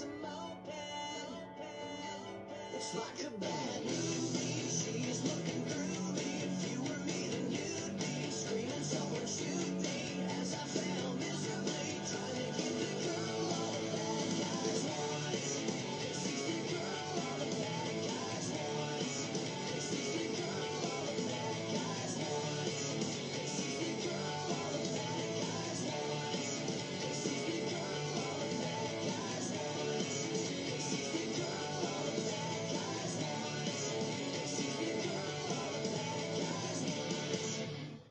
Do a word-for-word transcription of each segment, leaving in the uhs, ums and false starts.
It's like a bad movie. She's looking through me. If you were me, then you'd be screaming, someone shoot me. As I fail miserably, trying to get the girl all the bad guys want. She's the girl all the bad guys want. She's the girl all the bad guys want. She's the girl all the bad guys want. She's the girl all the bad guys want. She's the girl all the bad guys want. She's the girl all the bad guys want.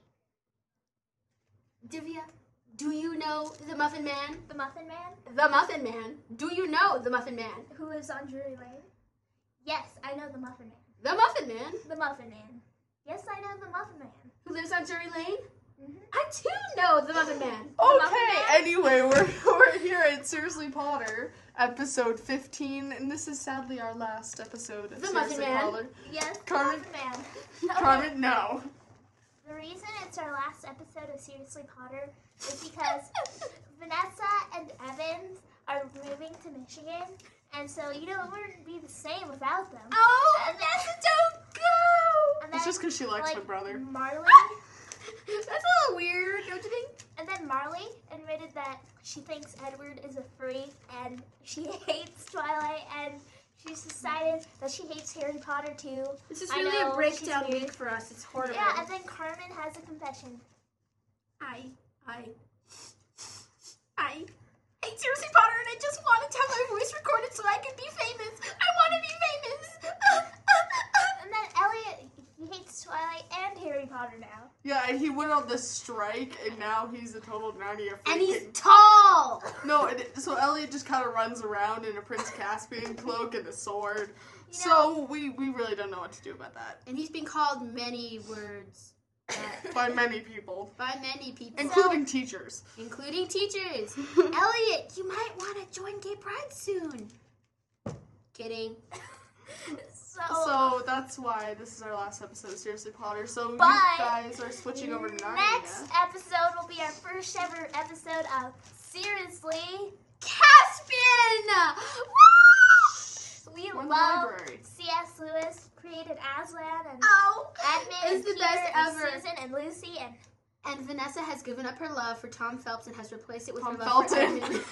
Divya, do you know the Muffin Man? The Muffin Man? The Muffin Man. Do you know the Muffin Man? Who lives on Drury Lane? Yes, I know the Muffin Man. The Muffin Man. The Muffin Man. Yes, I know the Muffin Man. Who lives on Drury Lane? Mm-hmm. I too know the Muffin Man. Okay, anyway, we're, we're here at Seriously Potter, episode fifteen, and this is sadly our last episode of The Seriously Muffin Man. Potter. Yes, the Carmen- Muffin Man. Okay. Carmen, no. The reason it's our last episode of Seriously Potter is because Vanessa and Evans are moving to Michigan, and so, you know, it wouldn't be the same without them. Oh, And then- Vanessa, don't go! And It's then, just because she likes like, my brother. Marley, That's a little weird, don't you think? and then Marley admitted that she thinks Edward is a freak, and she hates Twilight, and she's decided that she hates Harry Potter too. This is I really know, a breakdown she's weird. week for us. It's horrible. Yeah, and then Carmen has a confession. I, I, I hate Seriously Potter, and I just wanted to have my voice recorded so I could be famous. I want to be famous. And then Elliot, he hates Twilight and Harry Potter now. Yeah, and he went on the strike, and now he's a total Narnia freak. And he's tall. No, it, so Elliot just kind of runs around in a Prince Caspian cloak and a sword. You So we, we really don't know what to do about that. And he's been called many words uh, By many people, by many people, including teachers. including teachers. Elliot, you might want to join Gay Pride soon. Kidding. So, So that's why this is our last episode of Seriously Potter. So But you guys are switching over to Narnia. next episode will be our first ever episode of Seriously. Caspian! We We're in the love library. C S. Lewis, created Aslan and Oh, Edmund it's and the Peter best and ever. Susan and Lucy and And Vanessa has given up her love for Tom Phelps and has replaced it with Tom her love for Felton. Edmund.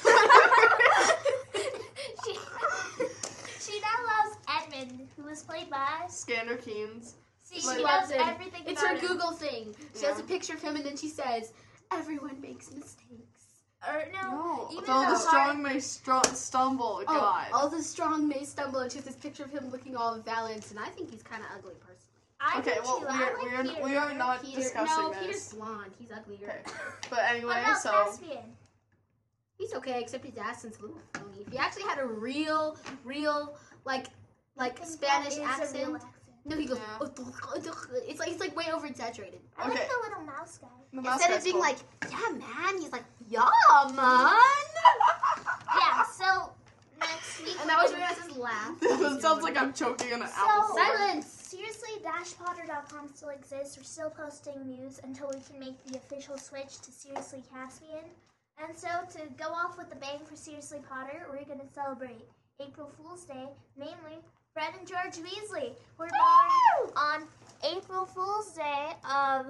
she, she now loves Edmund, who was played by. Scanner Keynes. See, Like- she loves loves him. everything It's about her him. Google thing. She Yeah. has a picture of him and then she says, "Everyone makes mistakes." Or no, No, even though the though strong may str- stumble. Oh, God. all the strong may stumble, and she has this picture of him looking all valiant, and I think he's kind of ugly personally. I Okay, do well, too. we I are, like we are, Peter we are better. not Peter, discussing no, this. Peter's blonde. He's uglier. Okay. But What anyway, about so Caspian? He's okay, except his accent's a little phony. If he actually had a real, real, like, like I think Spanish that is a real accent. accent. No, he goes. Yeah. It's like it's like way over exaggerated. I Okay. like the little mouse guy. the mouse Instead guy's of being cool. like, "Yeah, man," he's like, "Yeah, man." Yeah, so next week. And that was Vanessa's laugh. That sounds like I'm choking on an So- apple. cider. Silence. Seriously, dash potter dot com still exists. We're still posting news until we can make the official switch to Seriously Caspian. And so, to go off with the bang for Seriously Potter, we're going to celebrate April Fool's Day, namely Fred and George Weasley. We're born on April Fool's Day of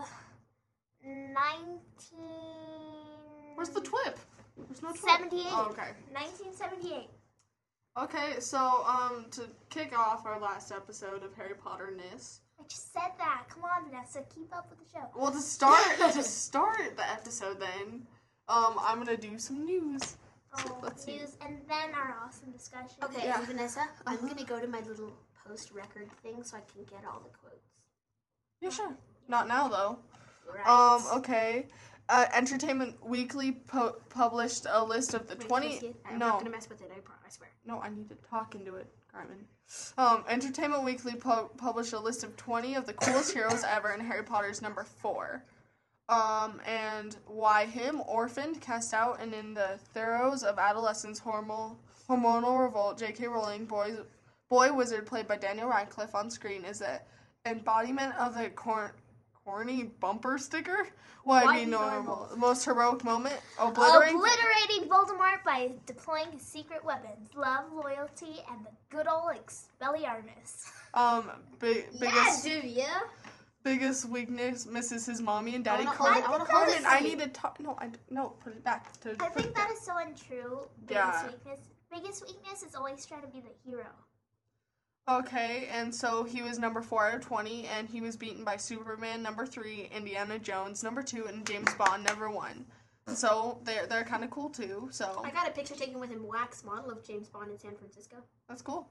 nineteen... Where's the twip? There's no twip. seventy-eight. Oh, okay. nineteen seventy-eight. Okay, so um, to kick off our last episode of Harry Potter-ness, I just said that. Come on, Vanessa. Keep up with the show. well, to start to start the episode, then um, I'm gonna do some news. Oh, Let's see. news, and then our awesome discussion. Okay, Yeah. and Vanessa, I'm Uh-huh. gonna go to my little post-record thing so I can get all the quotes. Yeah, sure. Not now though. Right. Um, okay. Uh, Entertainment Weekly po- published a list of the Wait, twenty. can I see it? I'm No, not gonna mess with it. I, pro- I swear. no, I need to talk into it, Carmen. Um, Entertainment Weekly pu- published a list of twenty of the coolest heroes ever, and Harry Potter's number four. Um, and why him, orphaned, cast out, and in the throes of adolescence, hormonal hormonal revolt, J K. Rowling, boy, boy wizard played by Daniel Radcliffe on screen, is the embodiment of the cor- Horny bumper sticker? Why Why be be normal? normal? Most heroic moment? Obliterating? Obliterating Voldemort by deploying his secret weapons, love, loyalty, and the good old Expelliarmus. Um, big, Yeah, biggest Divya. biggest weakness misses his mommy and daddy. wanna Carmen, hold it, I wanna Carmen, hold it. I need to talk. No, I d- no, put it back. To, I put think it that back. is so untrue. Biggest Yeah. weakness. Biggest weakness is always trying to be the hero. Okay, and so he was number four out of twenty, and he was beaten by Superman number three, Indiana Jones number two, and James Bond number one. So they're they're kind of cool too. So I got a picture taken with a wax model of James Bond in San Francisco. that's cool.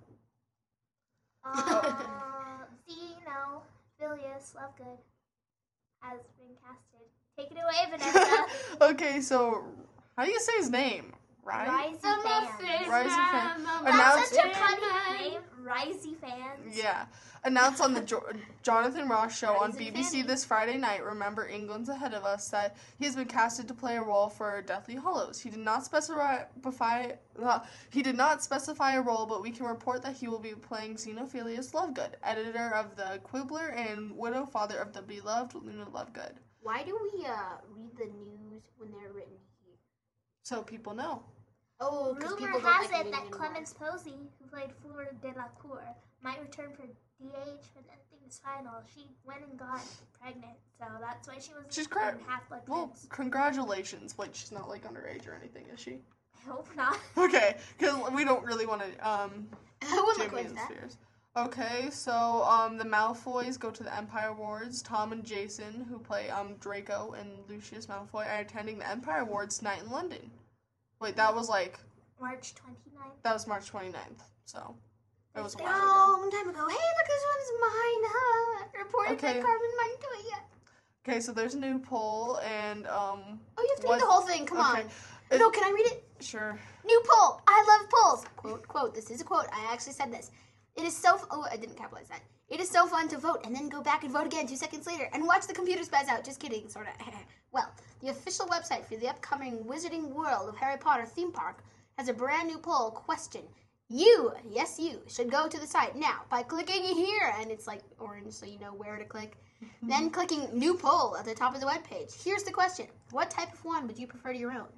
Uh, Zeno, Phileas Lovegood has been casted. Take it away, Vanessa. Okay, so how do you say his name? Right? Risey fans. Risey fan. That's Announced- such a funny name. Risey fans. Yeah. Announced on the jo- Jonathan Ross show on Rising B B C Fanny. this Friday night, Remember England's Ahead of Us, that he has been casted to play a role for Deathly Hallows. He did not specify, uh, he did not specify a role, but we can report that he will be playing Xenophilius Lovegood, editor of The Quibbler and widow father of the beloved Luna Lovegood. Why do we uh, read the news when they're written here? So people know. Oh, because Rumor people don't has like it that reading Clemens Posey, who played Fleur de la Cour, might return for D H when everything is final. She went and got pregnant, so that's why she was She's cra- half-blood Well, twins. congratulations. Wait, she's not like underage or anything, is she? I hope not. Okay, because we don't really want to um I wouldn't look Jamie like and that. Spears. Okay, so um the Malfoys go to the Empire Awards. Tom and Jason, who play um Draco and Lucius Malfoy, are attending the Empire Awards tonight in London. Wait, that was like March twenty-ninth. that was March twenty-ninth, so it was a while ago. Oh, long time ago. Hey, look, this one's mine. Huh? Reported Okay. that Carmen might do it yet. Okay, so there's a new poll and um Oh, you have to What- read the whole thing. Come okay. on. It- No, can I read it? Sure. New poll. I love polls. Quote, quote. This is a quote. I actually said this. It is so... F- oh, I didn't capitalize that. It is so fun to vote and then go back and vote again two seconds later and watch the computer spaz out. Just kidding, sort of. Well, the official website for the upcoming Wizarding World of Harry Potter theme park has a brand new poll question. You, yes you, should go to the site now by clicking here, and it's like orange so you know where to click. Then clicking new poll at the top of the webpage. Here's the question. What type of wand would you prefer to your own?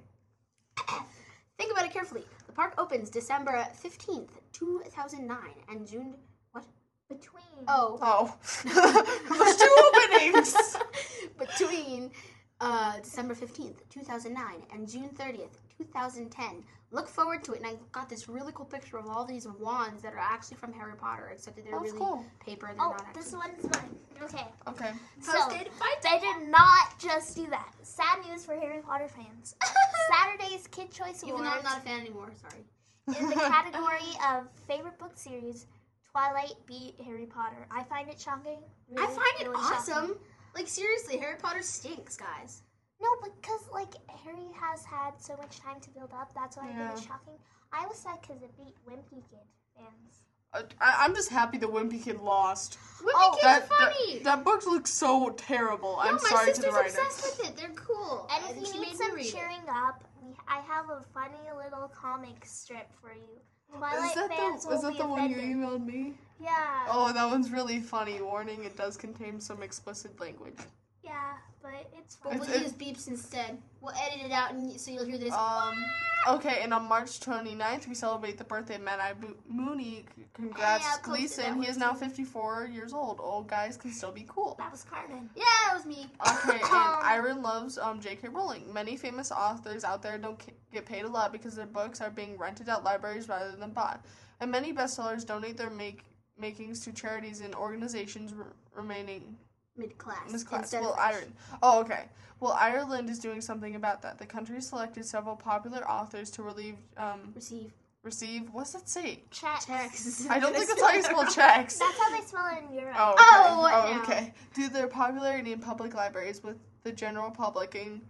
Think about it carefully. The park opens December fifteenth, two thousand nine, and June... What? Between. Oh. Oh. There's two openings. Between uh, December fifteenth, two thousand nine, and June thirtieth, two thousand ten. Look forward to it, and I got this really cool picture of all these wands that are actually from Harry Potter, except that they're That's really cool. paper. They're Oh, not actually. this one's mine. Okay. Okay. So, Posted by they did not just do that. Sad news for Harry Potter fans. Saturday's Kid Choice Even though I'm Awards not a fan anymore, sorry. in the category of favorite book series, Twilight beat Harry Potter. I find it shocking. I Really, find it really awesome. shocking. Like, seriously, Harry Potter stinks, guys. No, because like Harry has had so much time to build up. That's why I think it's Yeah. shocking. I was sad because it beat Wimpy Kid fans. Uh, I- I'm just happy the Wimpy Kid lost. Wimpy Oh, Kid's That, funny. that that book looks so terrible. I'm no, my sorry to sister's the writer. obsessed with it. They're cool. And I think if she you need made me some read it. cheering up, we, I have a funny little comic strip for you. Twilight Is that fans the will is that be the one you offended. emailed me? Yeah. Oh, that one's really funny. Warning: it does contain some explicit language. Yeah, but it's But fun. we'll It's- use beeps instead. We'll edit it out, and so you'll hear this. Um. Okay, and on March twenty-ninth, we celebrate the birthday of Mad-Eye Bo- Mooney. Congrats, Hey, I posted Gleason. that He one is now too. fifty-four years old. Old guys can still be cool. That was Carmen. Yeah, that was me. Okay, and Iron loves um, J K Rowling. Many famous authors out there don't ca- get paid a lot because their books are being rented at libraries rather than bought. And many bestsellers donate their make makings to charities and organizations r- remaining Mid-class. in this class. instead Well, of French. Ireland. Oh, okay. Well, Ireland is doing something about that. The country selected several popular authors to relieve, um, Receive. receive. What's that say? Checks. Checks. I don't think that's how you spell checks. That's how they spell it in Europe. Oh, okay. Oh, what oh, now? okay. Due to their popularity in public libraries with the general public and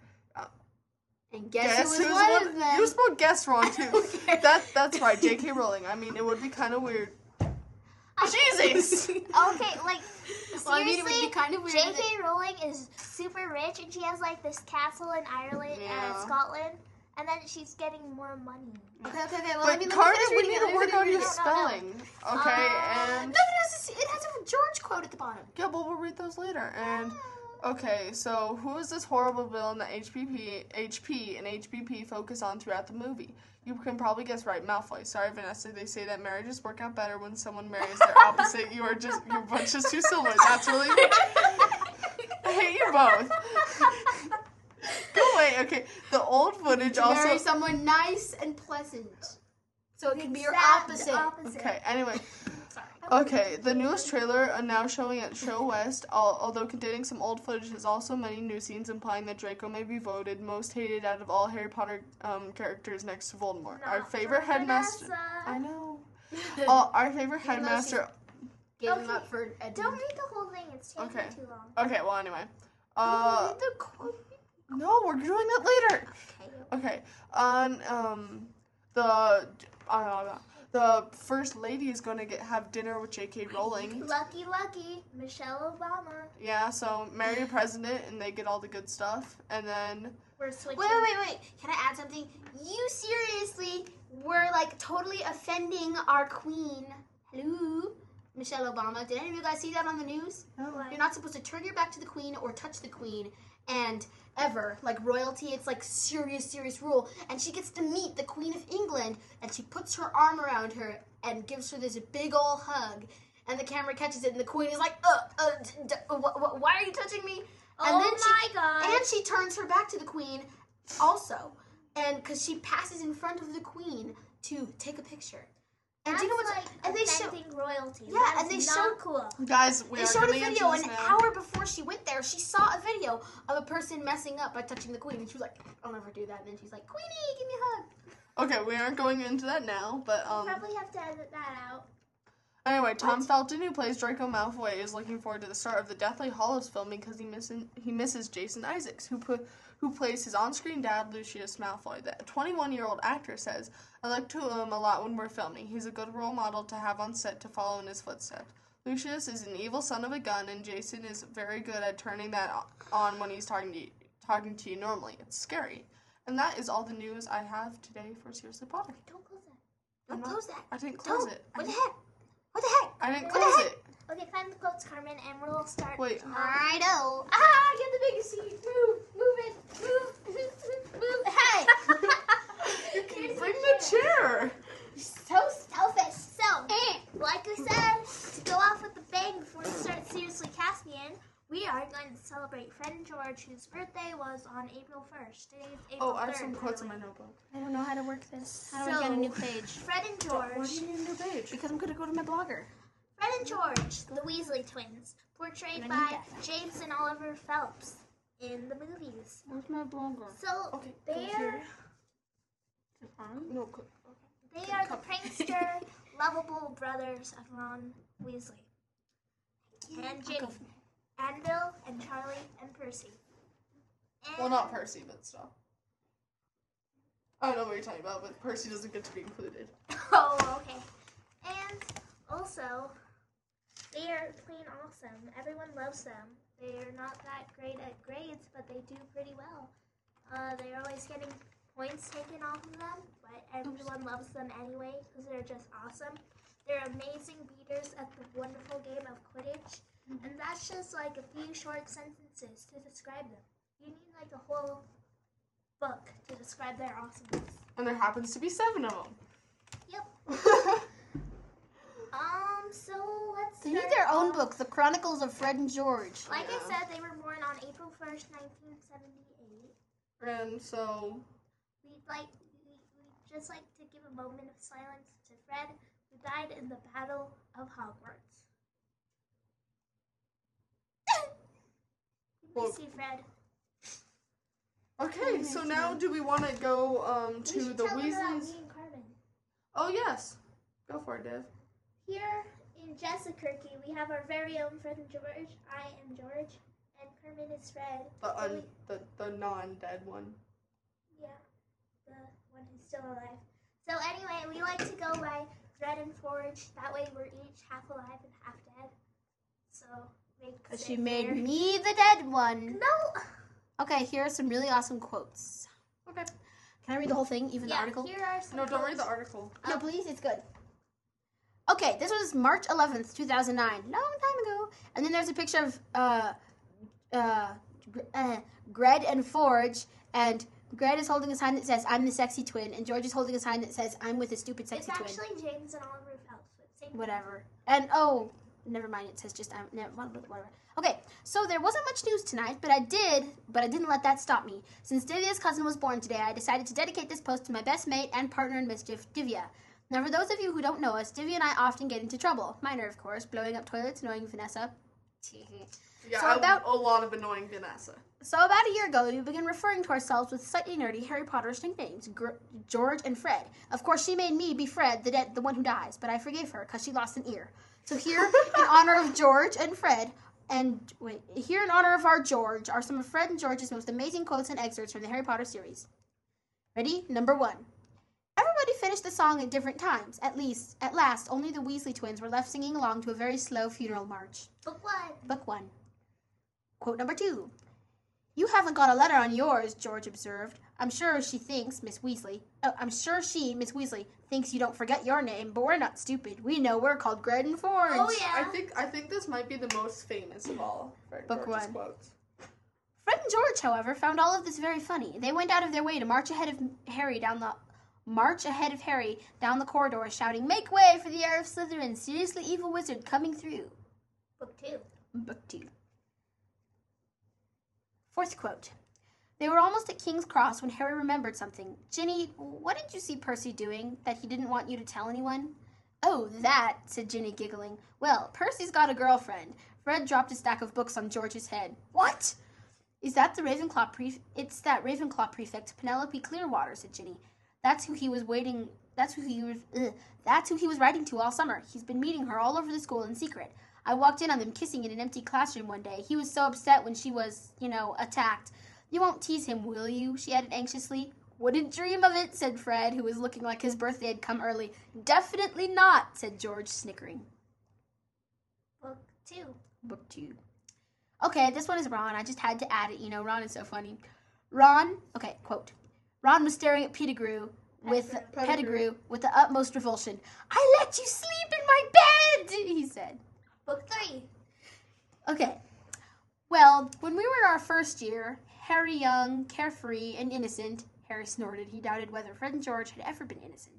And guess, guess who was who's one one- of them? You spelled guess wrong too. Okay. That that's right, J K Rowling. I mean, it would be kind of weird. Jesus. Okay, like Well, I mean, it would seriously, be kind of weird. J if K it- Rowling is super rich, and she has like this castle in Ireland Yeah. and Scotland, and then she's getting more money. Okay, okay, okay. Well, But let me, let me Carter, finish we reading need it. to Let me work finish on your reading it. spelling. Okay, Uh, and No, but it has, a, it has a George quote at the bottom. yeah, but we'll read those later. And Okay, so who is this horrible villain that H P P, H P and H B P focus on throughout the movie? You can probably guess right, Malfoy. Sorry, Vanessa. They say that marriages work out better when someone marries their opposite. You are just you're both just too similar. That's really. I hate you both. Go away. Okay, the old footage To marry also. someone nice and pleasant. So it can be your Exact opposite. opposite. Okay. Anyway. Sorry. Okay, the newest trailer are now showing at Show West, al- although containing some old footage, has also many new scenes implying that Draco may be voted most hated out of all Harry Potter um, characters next to Voldemort. Our Not favorite for headmaster. Vanessa. I know. Oh, our favorite Even though headmaster. Gave him Okay, up for Edmund. Don't read the whole thing. It's taking Okay. too long. Okay, well, anyway. Uh, Read the quote. no, we're doing that later. Okay. Okay, on um, the uh, the first lady is gonna get have dinner with J K Rowling. Lucky, lucky, Michelle Obama. Yeah, so marry a president and they get all the good stuff, and then We're switching. Wait, wait, wait, wait. Can I add something? You seriously were like totally offending our queen. Hello, Michelle Obama. Did any of you guys see that on the news? What? You're not supposed to turn your back to the queen or touch the queen. And ever, like royalty, it's like serious, serious rule. And she gets to meet the Queen of England, and she puts her arm around her and gives her this big ol' hug. And the camera catches it, and the queen is like, uh, uh, d- d- wh- wh- why are you touching me? And Oh then my she, God. And she turns her back to the queen also. And because she passes in front of the queen to take a picture. And That's do you know what's like and they show offending royalty. Yeah, That's and they not show- cool. guys, we they are showed a getting into video this an now. hour before she went there. She saw a video of a person messing up by touching the queen, and she was like, "I'll never do that." And then she's like, "Queenie, give me a hug." Okay, we aren't going into that now, but um. Probably have to edit that out. Anyway, Tom Felton, who plays Draco Malfoy, is looking forward to the start of the Deathly Hallows filming because he misses he misses Jason Isaacs, who put who plays his on-screen dad, Lucius Malfoy. The twenty-one-year-old actor says, "I look to him a lot when we're filming. He's a good role model to have on set to follow in his footsteps. Lucius is an evil son of a gun, and Jason is very good at turning that on when he's talking to you, talking to you normally. It's scary." And that is all the news I have today for Seriously Potter. Don't close that. Don't I'm not- close that. I didn't close Don't. it. I What the didn't- heck? What the heck? I didn't What the close heck? it. Okay, find the quotes, Carmen, and we'll start. Wait. um, I know. Ah, get the biggest seat. Move, move it, move, move. Hey. You keep bring the chair. So selfish. So, like I said, to go off with a bang before we start Seriously Caspian, we are going to celebrate Fred and George, whose birthday was on April first. Today is April Oh, I have third, some by quotes the in my way. notebook. I don't know how to work this. How do So- I get a new page? Fred and Why do George. you need a new page? Because I'm gonna go to my blogger. Fred and George, the Weasley twins, portrayed I need by that. James and Oliver Phelps in the movies. Where's my blogger? So, Okay, go they're, here. No, go- okay. they are the prankster, lovable brothers of Ron Weasley. And Ginny, Anvil, and Charlie, and Percy. And Well, not Percy, but still. I don't know what you're talking about, but Percy doesn't get to be included. Oh, okay. And also, they are plain awesome. Everyone loves them. They're not that great at grades, but they do pretty well. Uh, they're always getting points taken off of them, but everyone loves them anyway because they're just awesome. They're amazing beaters at the wonderful game of Quidditch, and that's just like a few short sentences to describe them. You need like a whole book to describe their awesomeness. And there happens to be seven of them. Yep. Um, so let's They need start their own off- book, The Chronicles of Fred and George. Like Yeah. I said, they were born on April first, nineteen seventy-eight. And so, We'd like, we, we'd just like to give a moment of silence to Fred, who died in the Battle of Hogwarts. We miss Well- you, Fred. okay, so now do we want to go um, We to should the tell them about Weasleys? me and Carmen. Oh, yes. Go for it, Dev. Here in Jessakirky, we have our very own Fred and George. I am George, and Carmen is Fred. The, So un- we- the, the non-dead one. Yeah, the one who's still alive. So anyway, we like to go by Fred and Forge. That way we're each half alive and half dead. So makes Because it she made fair. me the dead one. No. Okay, here are some really awesome quotes. Okay. Can I read the whole thing, even the Yeah, article? here are some No, don't read the quotes. article. No, please, it's good. Okay, this was March eleventh, two thousand nine, long time ago. And then there's a picture of uh, uh, uh, Gred and Forge, and Gred is holding a sign that says, I'm the sexy twin, and George is holding a sign that says, I'm with a stupid It's sexy twin. actually James and Oliver Phelps. Same Whatever. And, oh, never mind, it says just, I'm, never, whatever. Okay, so there wasn't much news tonight, but I did, but I didn't let that stop me. Since Divya's cousin was born today, I decided to dedicate this post to my best mate and partner in mischief, Divya. Now, for those of you who don't know us, Divya and I often get into trouble. Minor, of course, blowing up toilets, annoying Vanessa. Yeah, So I- about- a lot of annoying Vanessa. So about a year ago, we began referring to ourselves with slightly nerdy Harry Potter nicknames, Gr- George and Fred. Of course, she made me be Fred, the de- the one who dies, but I forgave her because she lost an ear. So here, in honor of George and Fred, and wait, here in honor of our George, are some of Fred and George's most amazing quotes and excerpts from the Harry Potter series. Ready? Number one. Everybody finished the song at different times. At least, at last, only the Weasley twins were left singing along to a very slow funeral march. Book one. Book one. Quote number two. You haven't got a letter on yours, George observed. I'm sure she thinks, Miss Weasley. Oh, I'm sure she, Miss Weasley, thinks you don't forget your name, but we're not stupid. We know we're called Gred and Forge. Oh, yeah. I think I think this might be the most famous of all Fred Book George's one. quotes. Fred and George, however, found all of this very funny. They went out of their way to march ahead of Harry down the march ahead of Harry down the corridor, shouting, "Make way for the heir of Slytherin, seriously evil wizard coming through." Book two. Book two. Fourth quote. They were almost at King's Cross when Harry remembered something. Ginny, what did you see Percy doing that he didn't want you to tell anyone? Oh, that, said Ginny, giggling. Well, Percy's got a girlfriend. Fred dropped a stack of books on George's head. What? Is that the Ravenclaw prefect? It's that Ravenclaw prefect, Penelope Clearwater, said Ginny. That's who he was waiting. That's who he was. Ugh, that's who he was writing to all summer. He's been meeting her all over the school in secret. I walked in on them kissing in an empty classroom one day. He was so upset when she was, you know, attacked. You won't tease him, will you? She added anxiously. Wouldn't dream of it, said Fred, who was looking like his birthday had come early. Definitely not, said George, snickering. Book two. Book two. Okay, this one is Ron. I just had to add it. You know, Ron is so funny. Ron, okay, quote. Ron was staring at Pettigrew with Pettigrew. Pettigrew with the utmost revulsion. I let you sleep in my bed, he said. Book three. Okay. Well, when we were in our first year, Harry young, carefree, and innocent, Harry snorted. He doubted whether Fred and George had ever been innocent.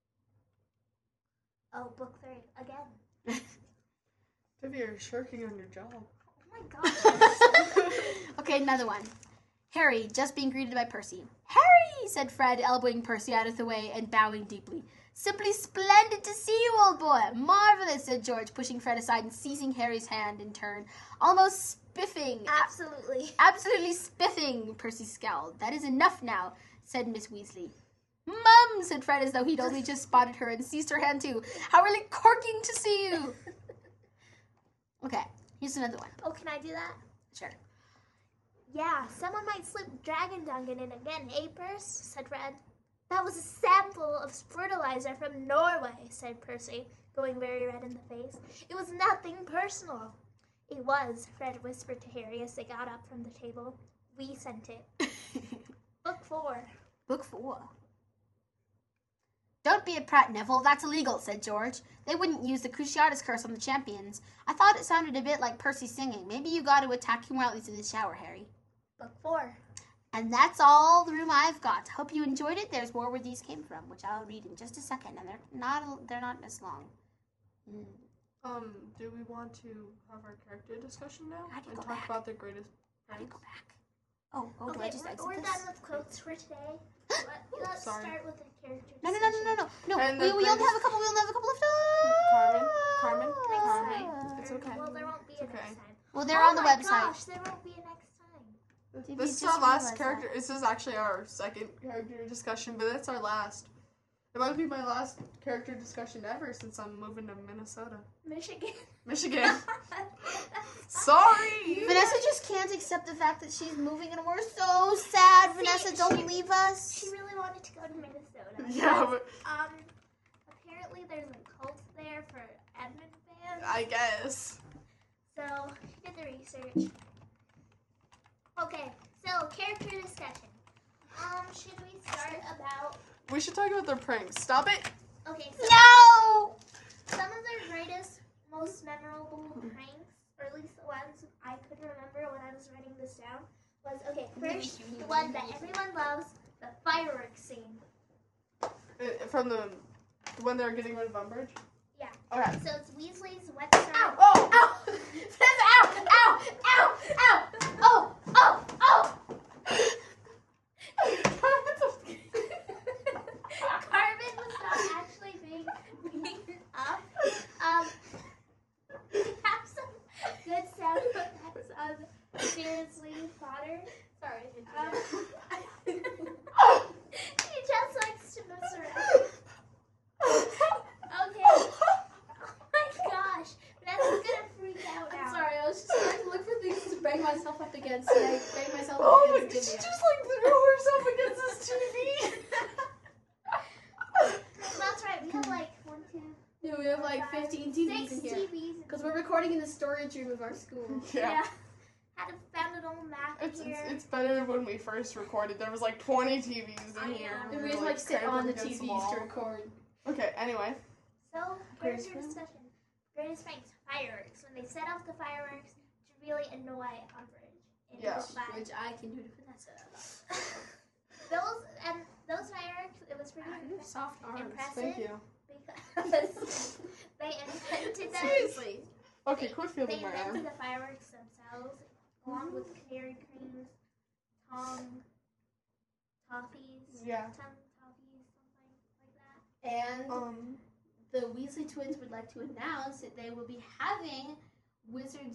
Oh, book three. Again. Maybe you're shirking on your job. Oh my god. Okay, another one. Harry, just being greeted by Percy. Harry, said Fred, elbowing Percy out of the way and bowing deeply. Simply splendid to see you, old boy. Marvelous, said George, pushing Fred aside and seizing Harry's hand in turn. Almost spiffing. Absolutely. Absolutely spiffing, Percy scowled. That is enough now, said Miss Weasley. Mum, said Fred as though he'd only just spotted her and seized her hand too. How really corking to see you. Okay, here's another one. Oh, can I do that? Sure. Yeah, someone might slip Dragon Duncan in again, eh, Percy? Said Fred. That was a sample of fertilizer from Norway, said Percy, going very red in the face. It was nothing personal. It was, Fred whispered to Harry as they got up from the table. We sent it. Book four. Book four. Don't be a prat, Neville. That's illegal, said George. They wouldn't use the Cruciatus curse on the champions. I thought it sounded a bit like Percy singing. Maybe you got to attack him while he's in the shower, Harry. Book four. And that's all the room I've got. Hope you enjoyed it. There's more where these came from, which I'll read in just a second, and they're not they're not as long. Mm. Um, do we want to have our character discussion now? How do you and go talk back? about the greatest How do you pranks? go back? Oh, oh, do I Okay, just we're, exit we're this? done with quotes for today. Let, let's Sorry. start with the character No, no, no, no, no, no, no. And We, the we only greatest- have a couple. We only have a couple left. Carmen, Carmen, Next Carmen. time. It's Or- okay. Well, there won't be It's a okay. next time. Well, they're oh on the my website. Gosh, there won't be a next time. Did you This is just our last realize character. that? This is actually our second character discussion, but that's our last. It might be my last character discussion ever since I'm moving to Minnesota. Michigan. Michigan. Sorry. Vanessa just can't accept the fact that she's moving, and we're so sad. Vanessa, don't she- leave us. She really wanted to go to Minnesota. Yeah, but Um, apparently there's a cult there for Edmund fans. I guess. So, she did the research. Okay, so character discussion. Um, should we start about... We should talk about their pranks. Stop it. Okay, so No. some of their greatest, most memorable pranks, or at least the ones I I couldn't remember when I was writing this down was, okay, first, the one that everyone loves, the fireworks scene. Uh, From the when they're getting rid of Umbridge. Yeah. Okay. So it's Weasley's wet star. Ow! Oh! Ow! Ow! Ow! Ow! Ow! Oh! Oh! Oh! Carmen was not actually being beaten up. Um, we have some good sound effects on Seriously Potter. Sorry. Um, he just likes to mess around. Okay. Oh my gosh. Vanessa's gonna freak out now. I'm sorry. I was just trying to look for things to bang myself up against, and I banged myself Oh, up she against just Divya. like threw herself against this T V. That's right. We have like one, two, No, we have like five, fifteen T Vs six in here. T Vs. Because we're recording in the storage room of our school. Yeah. Had to found an old Mac It's, here. it's it's better than when we first recorded. There was like twenty T Vs I in know. here. And were, we just like sit crammed on the up T against Vs wall. to record. Okay. Anyway. So, Greatest here's your prank? discussion. Greatest pranks, fireworks. When they set off the fireworks to really annoy Umbridge in Yeah. the class. Which I can do to Vanessa. Those and those fireworks, it was pretty You have impre- soft arms. impressive Thank you. because they invented them. Seriously. Okay. Quit They feeling my arm. invented the fireworks themselves, along with canary creams, tongue, toffees, Yeah. tongue toffees, something like that. And Um. the Weasley twins would like to announce that they will be having Wizards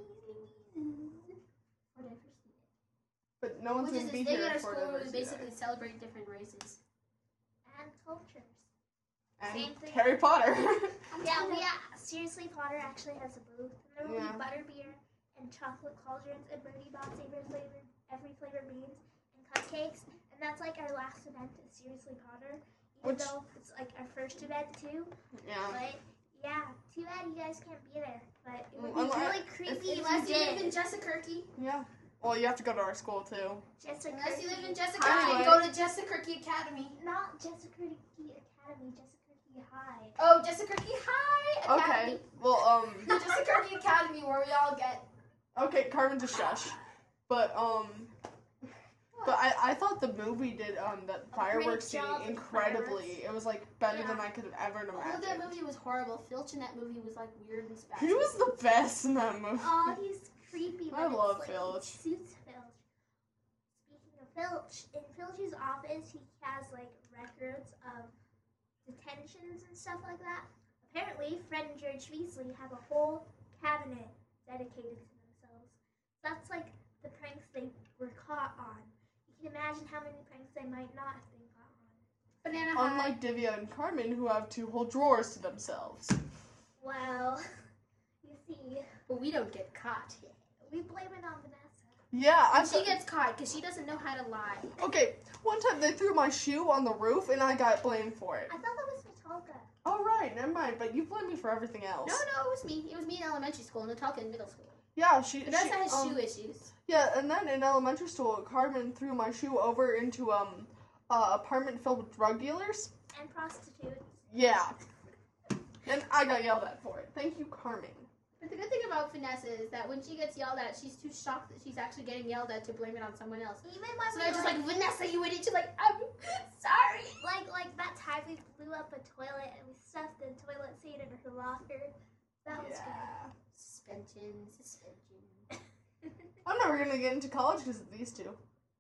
Weasley for their first year. But no one's Which is gonna this be thing here at our for school where we diversity basically day. celebrate different races. And cultures. And same thing. Harry Potter. Yeah, we uh, seriously Potter actually has a booth. And there will Yeah. be butterbeer and chocolate cauldrons and Birdie Box every flavored every flavored beans and cupcakes. And that's like our last event at Seriously Potter. Even Which- though it's like our first event too. Yeah. But yeah, too bad you guys can't be there. But it would Mm, be unless- really creepy if Unless you you live in did. Jessakirky. Yeah. Well, you have to go to our school too. Jessica Unless you live in Kirky- Jessakirky, Anyway. go to Jessakirky Academy. Not Jessica Kirky Academy, Jessica Kirky High. Oh, Jessakirky High Academy. Okay. Well, um. The Jessakirky Academy where we all get. Okay, Carmen, just shush. But um. But I, I thought the movie did um that fireworks scene job with incredibly. fireworks. It was like better than Yeah. I could have ever Oh, that imagined. movie was horrible. Filch in that movie was like weird and spastic. He was the best in that movie. Oh, he's creepy. I but love it's like, Filch. It suits Filch. Speaking of Filch, in Filch's office, he has like records of detentions and stuff like that. Apparently, Fred and George Weasley have a whole cabinet dedicated to themselves. That's like the pranks they were caught on. You can imagine how many pranks they might not have been caught on. Banana High. Unlike Divya and Carmen, who have two whole drawers to themselves. Well, you see, But we don't get caught. we blame it on Vanessa. Yeah, I. And she gets caught because she doesn't know how to lie. Okay, one time they threw my shoe on the roof and I got blamed for it. I thought that was Matalka. All right, never mind. But you blame me for everything else. No, no, it was me. It was me in elementary school and Natalka in middle school. Yeah, she. Vanessa she, has um, shoe issues. Yeah, and then in elementary school, Carmen threw my shoe over into um, uh, apartment filled with drug dealers. And prostitutes. Yeah, and I got yelled at for it. Thank you, Carmen. But the good thing about Vanessa is that when she gets yelled at, she's too shocked that she's actually getting yelled at to blame it on someone else. Even when So we they're just like, like, Vanessa, you idiot. She's like, I'm sorry. like like that time we blew up a toilet and we stuffed the toilet seat in her locker. That was Yeah. Suspension, suspension. good. I'm never gonna get into college because of these two.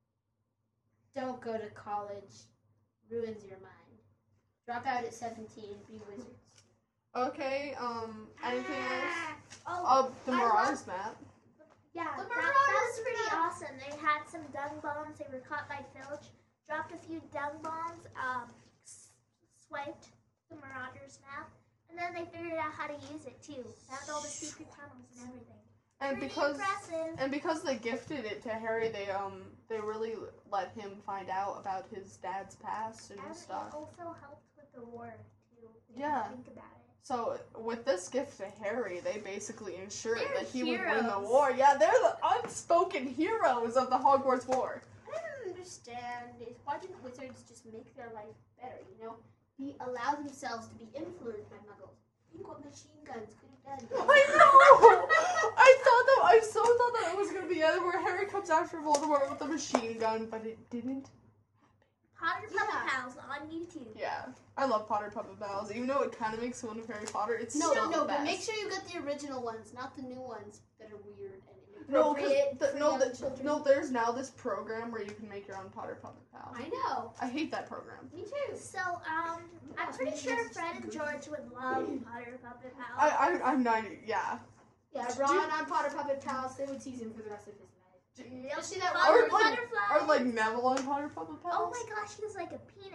Don't go to college. Ruins your mind. Drop out at seventeen. Be wizards. Okay. Um. Anything else? Oh, Uh, the I Marauders map. yeah, The that, that Marauders was pretty map. awesome. They had some dung bombs. They were caught by Filch. Dropped a few dung bombs. Um, s- swiped the Marauders map, and then they figured out how to use it too. Found all the secret tunnels and everything. And Pretty because impressive. and because they gifted it to Harry, they um they really let him find out about his dad's past and And stuff. it also helped with the war too. If Yeah. You think about it. So with this gift to Harry, they basically ensured They're that he would win the heroes. war. Yeah, they're the unspoken heroes of the Hogwarts War. What I don't understand is why didn't wizards just make their life better, you know? Be allow themselves to be influenced by muggles. Think what machine guns could have I done. know. I thought that I so thought that it was gonna be the end where Harry comes after Voldemort with a machine gun, but it didn't. Potter Puppet Yeah. Pals on YouTube. Yeah, I love Potter Puppet Pals, even though it kind of makes fun of Harry Potter. It's No, still no, the but best. make sure you get the original ones, not the new ones that are weird and No, 'cause inappropriate the, for no, young the, children. no. There's now this program where you can make your own Potter Puppet Pal. I know. I hate that program. Me too. So, um, I'm pretty sure Fred and George would love Potter Puppet Pals. I, I, I'm not. Yeah. Yeah, Do- Ron on Potter Puppet Pals, they would tease him for the rest of his life. Yep. You see that Potter one? Or like, Butterfly. or like Neville on Potter Puppet Pals. Oh my gosh, he was like a peanut.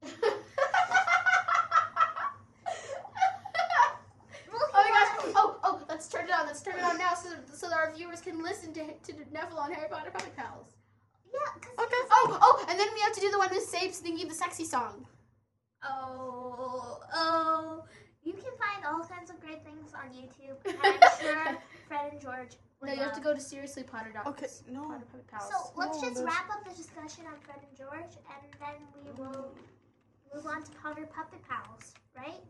Oh my gosh! Oh, oh! Let's turn it on. Let's turn it on now, so so that our viewers can listen to to Neville on Harry Potter Puppet Pals. Yeah, cause Okay. Oh, oh! And then we have to do the one with Sapes thinking the sexy song. oh, oh, you can find all kinds of great things on YouTube, and I'm sure Fred and George would No, you have to love. go to seriously potter dot com. Okay, no. Potter Puppet Pals. So let's No, just there's- wrap up the discussion on Fred and George, and then we will move on to Potter Puppet Pals, right?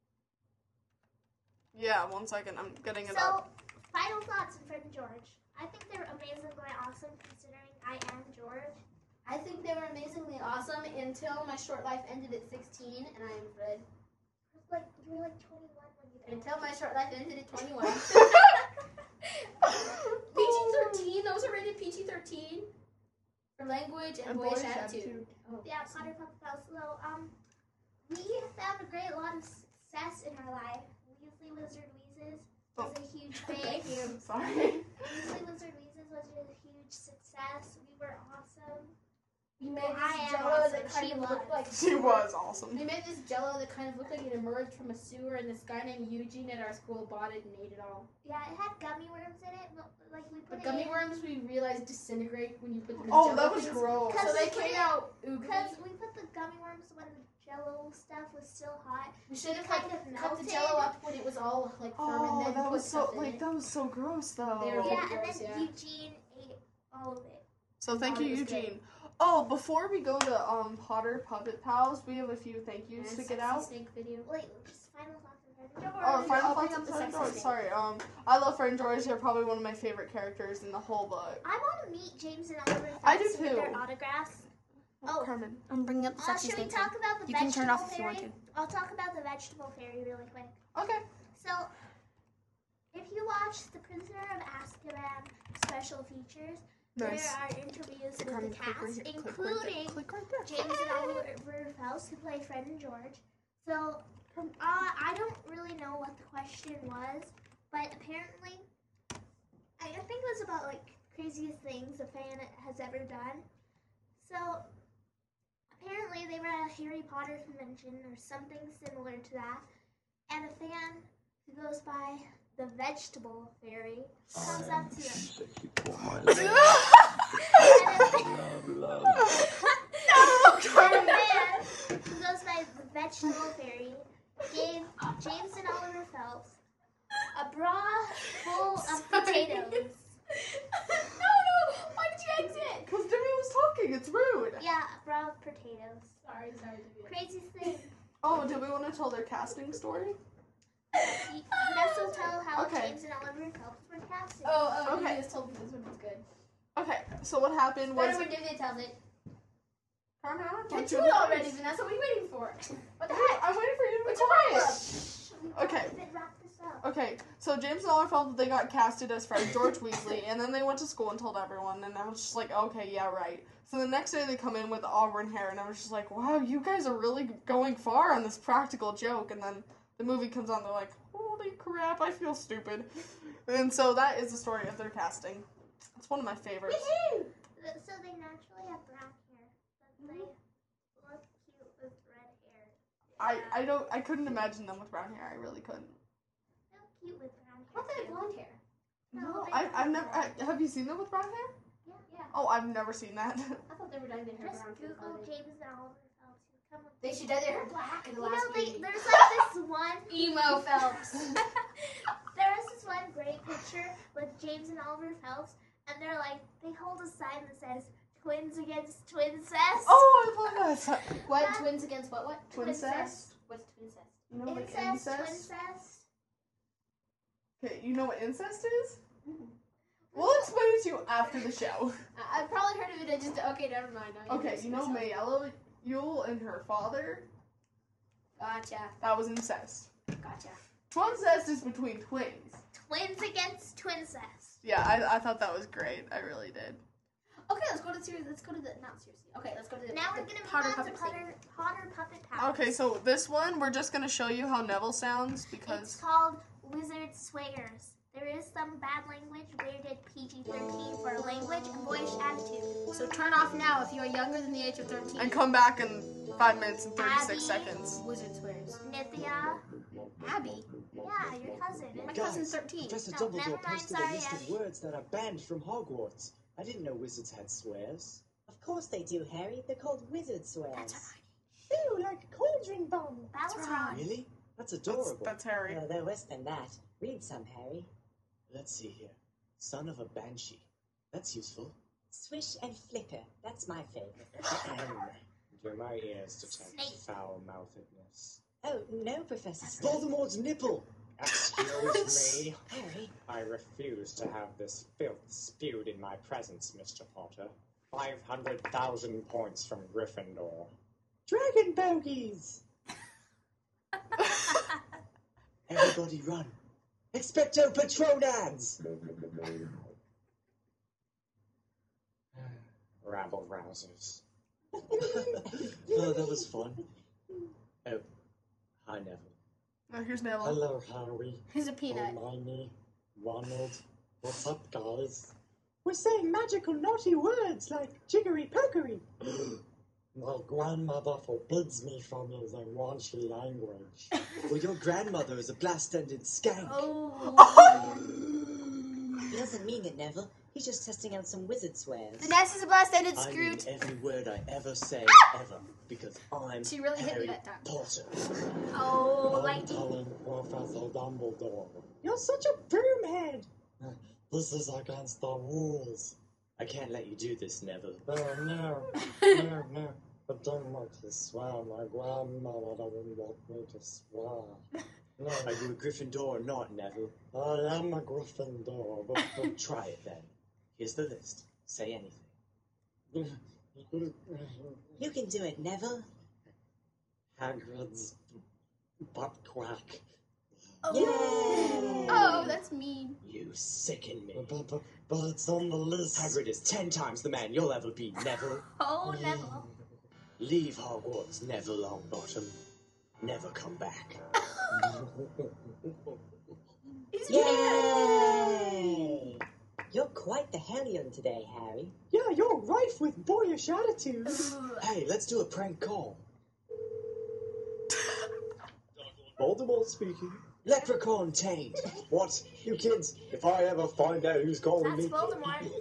Yeah. One second. I'm getting it So, up. final thoughts on Fred and George. I think they're amazingly awesome considering I am George. I think they were amazingly awesome until my short life ended at sixteen, and I am Fred. Like you were like twenty-one when you died. Until my short life ended at twenty-one. P G thirteen. Those are rated P G thirteen for language and, And boyish boyish attitude. attitude. Oh, Yeah, Potter Puppet Pals. So, um, we found a great lot of success in our life. Weasley Wizard Weezes was a huge Thank thing. you. Sorry. Weasley Wizard Weezes was a huge success. We were awesome. We made Well, I this am jello awesome. that kind She of looked was. like She was awesome. We made this jello that kind of looked like it emerged from a sewer, and this guy named Eugene at our school bought it and ate it all. Yeah, it had gummy worms in it. But, like we But put gummy it in, worms, we realized, disintegrate when you put them in Oh, jello that was things. gross. So they Because we came put it- out because oogly. we put the gummy worms when the Jello stuff was still hot. We should have kind like, of cut the melted. jello up when it was all like firm, and Oh, then that put was so stuff in like it. that was so gross though. They were Yeah, pretty and gross, then yeah. Eugene ate all of it. So thank Oh, you, it was good. Eugene. Oh, before we go to um Potter Puppet Pals, we have a few thank yous And to get sexy out. snake video. Wait, just final thoughts on Fred and George. Oh, final I'll bring thoughts up on the Fred and sexy George. snake. Sorry, um, I love Fred and George. They're probably one of my favorite characters in the whole book. I want to meet James and Oliver I do Phelps with too. their autographs. Oh. Carmen. I'm bringing up the Uh, sexy should we snake. talk about the You can vegetable turn it off if you fairy? want I'll talk about the vegetable fairy really quick. Okay. So, if you watch the Prisoner of Azkaban special features, Nice. there are interviews with Carmen, the click right cast, here. Click right including there. Click right there. James and Oliver Phelps, who play Fred and George. So, uh, I don't really know what the question was, but apparently, I I think it was about like craziest things a fan has ever done. So, apparently they were at a Harry Potter convention or something similar to that, and a fan who goes by the Vegetable Fairy comes up to them. Love, love. And a man who goes by the Vegetable Fairy gave James and Oliver Phelps a bra full of potatoes. no, no! Why did you exit? Because Jimmy was talking. It's rude. Yeah, a bra of potatoes. Sorry, sorry. Divya. Craziest thing. Oh, do we want to tell their casting story? You can also tell how Okay. James and Oliver Phelps were casted. Oh, oh, Okay. okay. You just told me this one was good. Okay, so what happened was. Better when Divya tells it. Carmen, I don't Get want to you it to already, finish. Vanessa. What are you waiting for? What the Wait, heck? I'm waiting for you to be What's your quiet. problem? Okay. Then wrap this up. Okay, so James and Oliver Phelps, they got casted as Fred George Weasley, and then they went to school and told everyone, and I was just like, okay, yeah, right. So the next day they come in with auburn hair, and I was just like, wow, you guys are really going far on this practical joke, and then the movie comes on, they're like, holy crap, I feel stupid. And so that is the story of their casting. It's one of my favorites. Woohoo! So they naturally have brown hair, but they look cute with red hair. I, I don't, I couldn't imagine them with brown hair, I really couldn't. They look cute with brown I thought they hair. had blonde hair. No, No, they I, have I've never, I, blonde. have you seen them with brown hair? Yeah. Yeah. Oh, I've never seen that. I thought they were dyeing their hair Just brown. for the Google holiday. James and Oliver Phelps. You come with They should dye their hair black in the You last know, they, movie. there's like this one. Emo Phelps. There was this one great picture with James and Oliver Phelps, and they're like, they hold a sign that says "Twins against Twincest." Oh, I love that. What? Twins against what? What? Twincest? What's twincest? You know what Incest, incest? twincest. Okay, you know what incest is? We'll explain it to you after the show. I- I've probably heard of it. I just okay. Never mind. I Okay, embarrassed you know myself. Mayella Yule and her father? Gotcha. That was incest. Gotcha. Twincest is between twins. Twins against twincest. Yeah, I, I thought that was great. I really did. Okay, let's go to the series. Let's go to the not seriously. Okay, let's go to the Now the we're gonna move Potter on to puppet thing. Potter, Potter Puppet Palace. Okay, so this one, we're just going to show you how Neville sounds It's because... called Wizard Swears. There is some bad language, rated P G thirteen for language and boyish attitude. So turn off now if you are younger than the age of thirteen. And come back in five minutes and thirty-six Abby. seconds. Wizard swears. Nithya. Abby, Yeah, your cousin. my Guys, cousin's thirteen. Professor No, Dumbledore never mind, posted sorry, a list of Abby. words that are banned from Hogwarts. I didn't know wizards had swears. Of course they do, Harry. They're called wizard swears. That's right. Ooh, like cauldron bomb. That was That's wrong. Really? That's That's, adorable. that's Harry. No, they're worse than that. Read some, Harry. Let's see here. Son of a banshee. That's useful. Swish and flicker. That's my favorite. Do my ears detect Snape. foul-mouthedness? Oh, no, Professor Snape. Voldemort's nipple! Excuse me. Harry, I refuse to have this filth spewed in my presence, Mister Potter. Five hundred thousand points from Gryffindor. Dragon bogies! Everybody run! Expecto Patronans! Rabble rousers. Oh, that was fun. Oh, hi Neville. Oh, here's Neville. Hello, Harry. Here's a peanut. Hermione, Ronald. What's up, guys? We're saying magical naughty words like jiggery pokery. My grandmother forbids me from using raunchy language. Well, your grandmother is a blast-ended skank. Oh. he doesn't mean it, Neville. He's just testing out some wizard swears. The nest is a blast-ended I mean Scroot. every word I ever say, ever, because I'm She really hit me Harry that time. Potter. Oh, I'm like telling Professor Dumbledore. You're such a broomhead. This is against the rules. I can't let you do this, Neville. Oh, no. no, no. I don't want to swear. My grandmother doesn't want me to swear. No. Are you a Gryffindor or not, Neville? I am a Gryffindor, but, but try it then. Here's the list. Say anything. You can do it, Neville. Hagrid's butt quack. Yay! Oh, that's mean. You sicken me. But, but, but it's on the list. Hagrid is ten times the man you'll ever be, Neville. Oh, Neville. Leave Hogwarts, Neville Longbottom. Never come back. He's Yay! You're quite the hellion today, Harry. Yeah, you're rife with boyish attitudes. Hey, let's do a prank call. Voldemort speaking. Leprechaun tamed. What? You kids, if I ever find out who's calling That's me... Voldemort.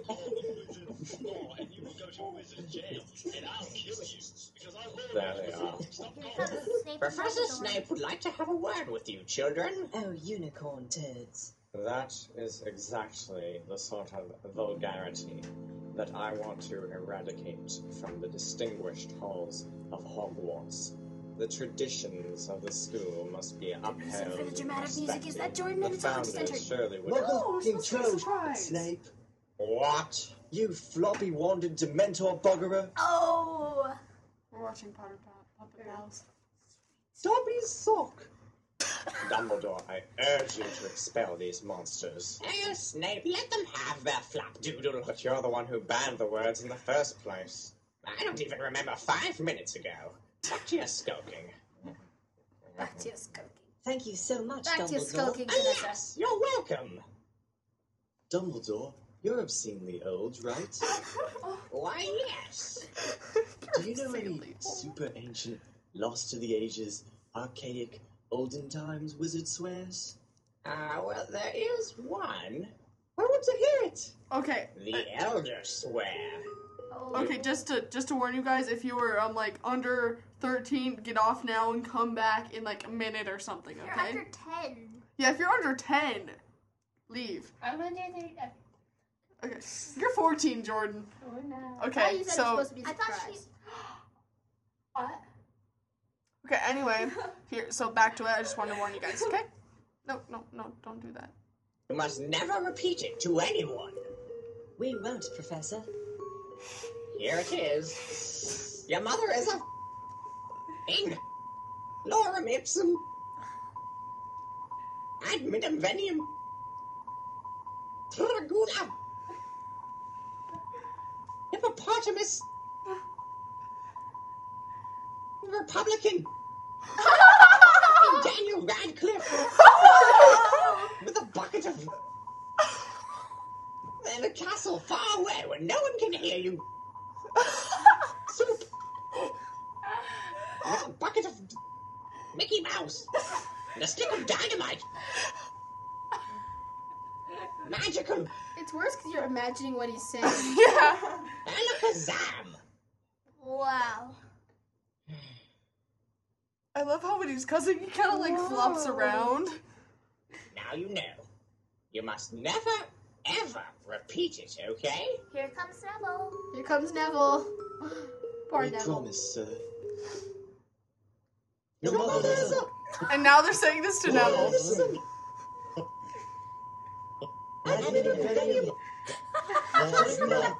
There they are. Snape Professor and Dumbledore. Snape would like to have a word with you, children. Oh, unicorn turds. That is exactly the sort of vulgarity that I want to eradicate from the distinguished halls of Hogwarts. The traditions of the school must be upheld. reason for the and dramatic music is that respected. Jordan the and it's a founders center. surely would. Oh, we're supposed to be surprised. Snape. What? You floppy wanted Dementor buggerer? Oh. We're watching Potter Pa- Puppet Palace. Dobby's sock. Dumbledore, I urge you to expel these monsters. Oh, Snape, let them have their flapdoodle. But you're the one who banned the words in the first place. I don't even remember five minutes ago. Back to your skulking. Back to your skulking. Thank you so much, Back to your Dumbledore. skulking, Oh, Professor. yes, you're welcome. Dumbledore, you're obscenely old, right? Why, yes. Do you know any super ancient, lost to the ages, archaic, olden times wizard swears? Ah, uh, well, there is one. I want to hear it! Okay. The Elder Swear. Oh. Okay, just to just to warn you guys, if you were um like under thirteen, get off now and come back in like a minute or something. You're Okay. under ten. Yeah, if you're under ten, leave. I'm under thirty. Okay. You're fourteen, Jordan. Oh no. Okay, I thought you said so- it was supposed to be a I thought surprise. she. What? Okay, anyway, here, so back to it. I just wanted to warn you guys, okay? No, no, no, don't do that. You must never repeat it to anyone. We won't, Professor. Here it is. Your mother is a ing lorem ipsum ad midem veniam Traguda hippopotamus Republican Daniel Radcliffe with a bucket of and a castle far away where no one can hear you. Soup with a bucket of Mickey Mouse and a stick of dynamite. Magical It's worse because you're imagining what he's saying. Yeah. alakazam. Wow. I love how when he's cussing, he kind of like flops around. Now you know. You must never, ever repeat it, okay? Here comes Neville. Here comes Neville. Poor I Neville. promise, sir. Your Your mother is a And now they're saying this to Neville. ad midem veniam. That's not-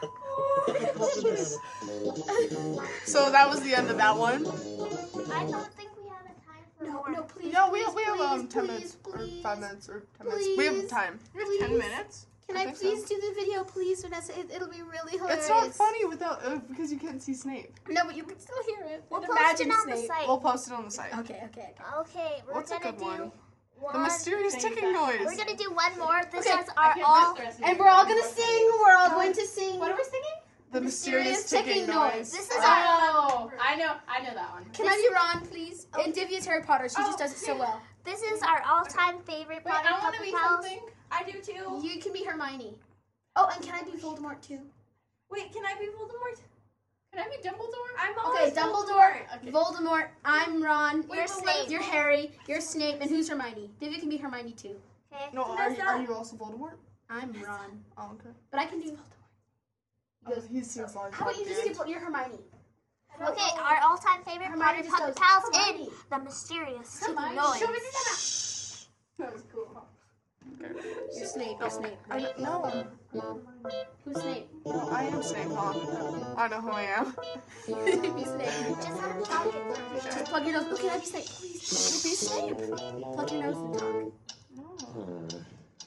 So that was the end of that one. I don't think we have a time for No, more. no, please. No, we, please, we have um, please, ten please, minutes, or please. five minutes, or ten minutes. We have Please. time. Please. Ten minutes? Can I I, think so. please do the video, please, Vanessa? It, it'll be really hilarious. It's not funny without uh, because you can't see Snape. No, but you can still hear it. We'll And post imagine it on the Snape. site. We'll post it on the site. Okay, okay, okay. Okay, we're What's a gonna good do one? one. The mysterious ticking noise. We're gonna do one more. This Okay, is our I all. And we're all gonna sing. We're all going to sing. What are we singing? The mysterious mysterious ticking ticking noise. noise. This is our. Oh, I know, I know that one. Can I be Ron, please? And Divya's Harry Potter. She just does it so well. This is our all-time favorite Wait, Potter I want to Puppet be Pals. something. I do too. You can be Hermione. Oh, and can I be Voldemort too? Wait, can I be Voldemort? Can I be Dumbledore? I'm Okay, always Dumbledore, Okay. Voldemort. I'm Ron. You're You're Snape. You're Harry. You're Snape. And who's Hermione? Divya can be Hermione too. Okay. No, are you, are you also Voldemort? I'm Ron. Oh, okay. But I can do Voldemort. Oh, he seems like How about you just do you're Hermione? Okay, our all-time favorite Hermione Potter just Puppet goes, Pals in Hermione. the mysterious ticking Hermione. noise. Show me the That was cool. You're Snape. You're Snape. I Right? don't, no, Who's Snape? I am Snape, huh? I know who I am. Be Snape. Just have a talk it. Just plug your nose. Okay, I be Snape. Please. Be Snape. Plug your nose and talk. Hmm.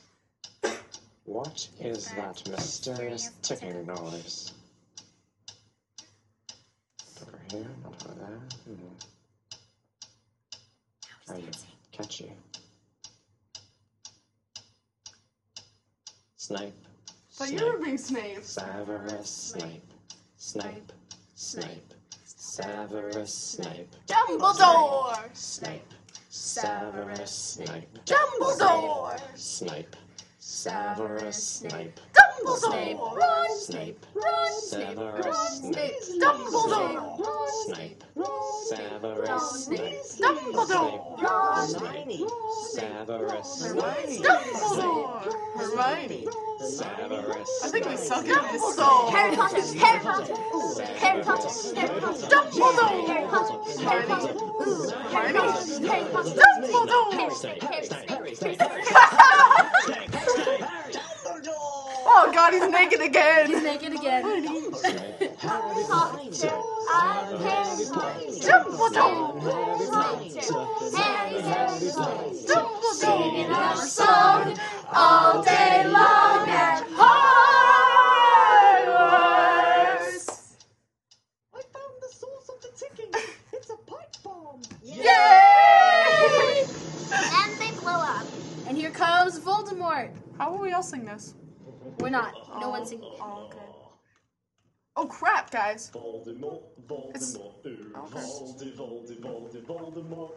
What is that mysterious ticking noise? Not over here, not over there. Hmm. I catch you. Snape. But you Snape. were being Snape. Severus Snape. Snape. Snape. Severus Snape. Dumbledore! Snape. Severus Snape. Dumbledore! Snape. Severus Snape. Dumbledore! Snape. Severus Snape. Dumbledore! Snape. Severus Snape. Dumbledore! Snape. Severus Snape. Dumbledore! Hermione. Severus I think we Snape. suck at this. Dumbledore! Harry Potter. Harry Potter. Harry Potter. Harry Potter. Dumbledore! Harry Potter. Harry Potter. Ooh, Harry Hermione. Potter. Harry Potter. Dumbledore! Snape. Harry Snape. Harry Snape. Oh god, he's naked again! He's naked again. Harry Potter. I'm Harry Potter. Dumbledore! Harry Potter. Harry Potter. Dumbledore! Our song all day long at Hogwarts. I found the source of the ticking. It's a pipe bomb. Yay! And they blow up. And here comes Voldemort. How will we all sing this? We're not. No one's singing it. Oh, okay. Oh crap, guys. Voldemort, It's- Voldemort, ooh, Okay. Voldy, Voldy, Voldy, Voldemort.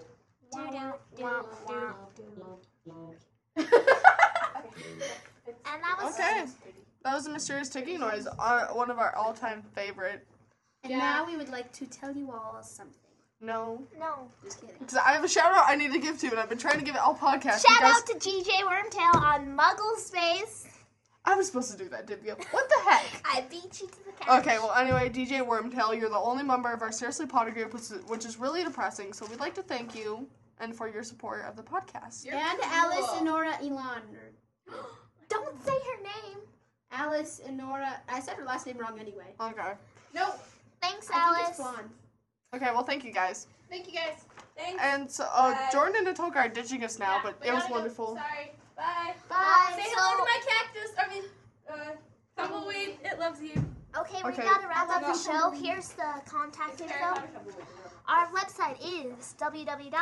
And that was Okay. That was a mysterious ticking noise. Our, one of our all-time favorite. And now we would like to tell you all something. No. no. Just kidding. Because I have a shout out I need to give to, and I've been trying to give it all podcast. Shout because out to G J Wormtail on Muggle Space. I was supposed to do that, didn't you? What the heck? I beat you to the couch. Okay, well, anyway, D J Wormtail, you're the only member of our Seriously Potter group, which is, which is really depressing, so we'd like to thank you and for your support of the podcast. You're And cool. Alice Enora Elon. Don't say her name. Alice Enora. I said her last name wrong anyway. Okay. No. Thanks, I think Alice. it's blonde. Okay, well, thank you guys. Thank you guys. Thanks. And so, uh, Bye. Jordan and Natolka are ditching us now, Yeah, but we it was gotta go. wonderful. Sorry. Bye. Bye. Say So- hello to my cactus. I mean, uh, tumbleweed. It loves you. Okay, we Okay. gotta wrap I up the love show. tumbleweed. Here's the contact Harry info. Potter tumbleweed. Our website is www.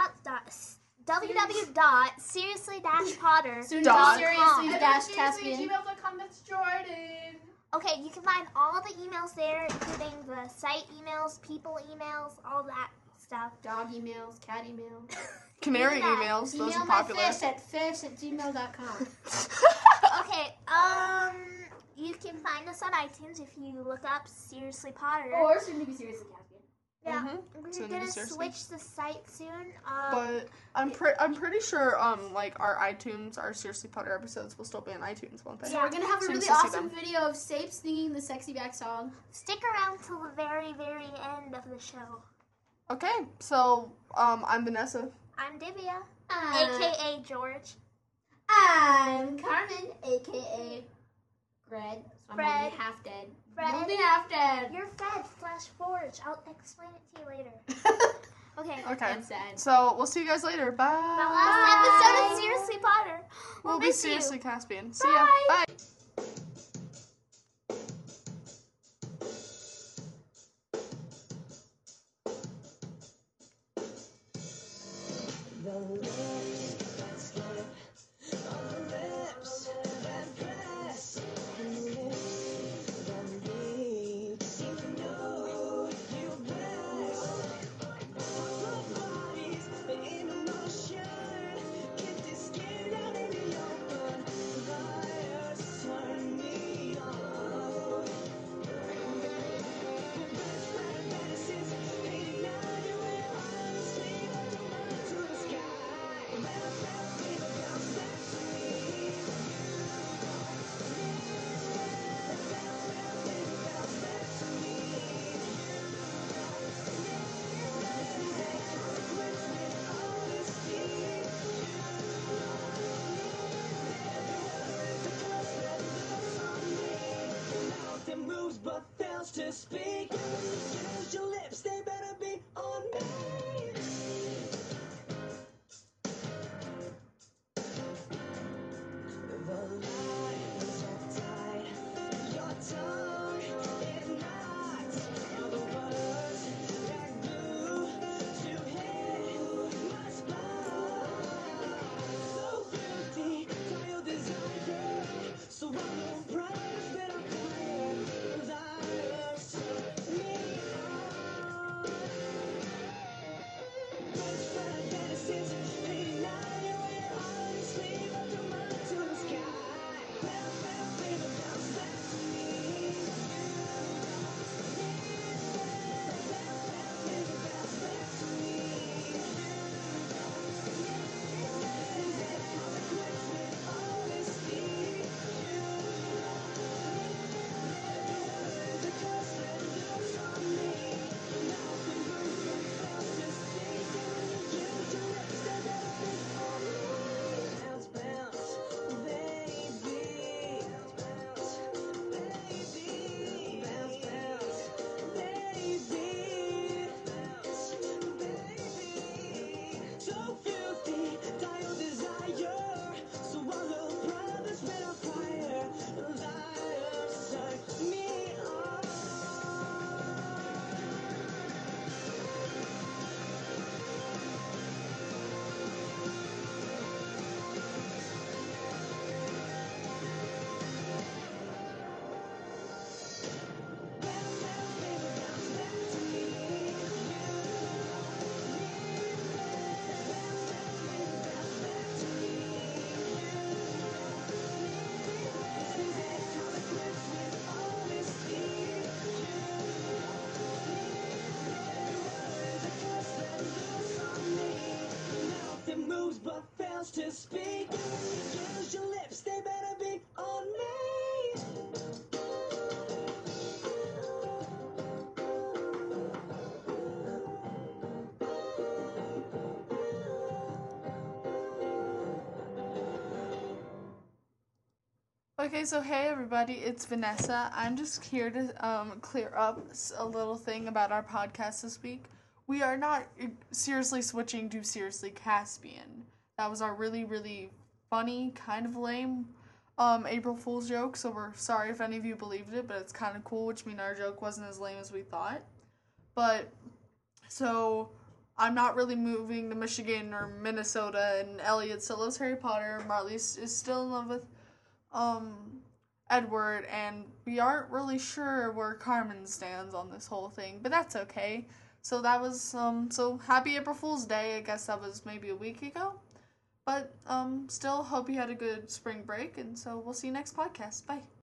www.seriously-potter. Soon Dot. to seriously And dash then Caspian. gmail dot com. That's Jordan. Okay, you can find all the emails there, including the site emails, people emails, all that stuff. Dog emails, cat emails. Canary Yeah. emails, those Email are my popular. fish at fish at gmail dot com. Okay, um, you can find us on iTunes if you look up Seriously Potter. Or soon to be seriously Caspian. yeah, Mhm. we're Soon to be gonna Seriously. switch the site soon. Um, But I'm pre- I'm pretty sure um like our iTunes, our Seriously Potter episodes will still be on iTunes, won't they? So we're gonna have a Soon really to see awesome them. video of Sape singing the sexy back song. stick around till the very, very end of the show. Okay, so um I'm Vanessa. I'm Divya, Uh, aka George. I'm Carmen, aka Fred. So I'm Fred. only half dead. Fred. I'm only half dead. You're Fred slash Forge. I'll explain it to you later. Okay. Okay. That's sad. So we'll see you guys later. Bye. The last episode of Seriously Potter. We'll, We'll be miss Seriously you. Caspian. See ya. Bye. Bye. The lips that slip on the lips that press on the lips that beat. Seem to know you best. Both bodies in motion, keep the skin out in the open. Liars turn me on. Best friend fantasies, painting out your way, honestly, like a man to the sky. Moves but fails to speak. Use your lips, they better be on me. The lines are tied. Your tongue is not. All the words that glue to hit my spine. So filthy, vile desire. So I will rise that I'm fire. Liars turn me on. Best friend fantasies, painting out your way, honestly, but the mind to the sky. Bell, bell, baby, bounce back to me. Bell, bell, baby, bounce back to me. And then how it quits with honesty. The curse that lives on me. Now the moves but fails to speak. Use your lips, they better be on me. Bounce, bounce, baby. Bounce, bounce, baby. Bounce, bounce, baby. Bounce, baby. So filthy, dire desire. Swallow brothers red on fire. Liars turn me on. Moves but fails to speak. Use your lips, they better be on me. Okay, so hey everybody, it's Vanessa. I'm just here to um, clear up s- a little thing about our podcast this week. We are not uh, seriously switching to Seriously Caspian. That was our really, really funny, kind of lame um, April Fool's joke, so we're sorry if any of you believed it, but it's kind of cool, which means our joke wasn't as lame as we thought. But, so, I'm not really moving to Michigan or Minnesota, and Elliot still loves Harry Potter, Marley is is still in love with um Edward, and we aren't really sure where Carmen stands on this whole thing, but that's okay. So that was um so happy April Fool's Day. I guess that was maybe a week ago. But um still hope you had a good spring break, and so we'll see you next podcast. Bye.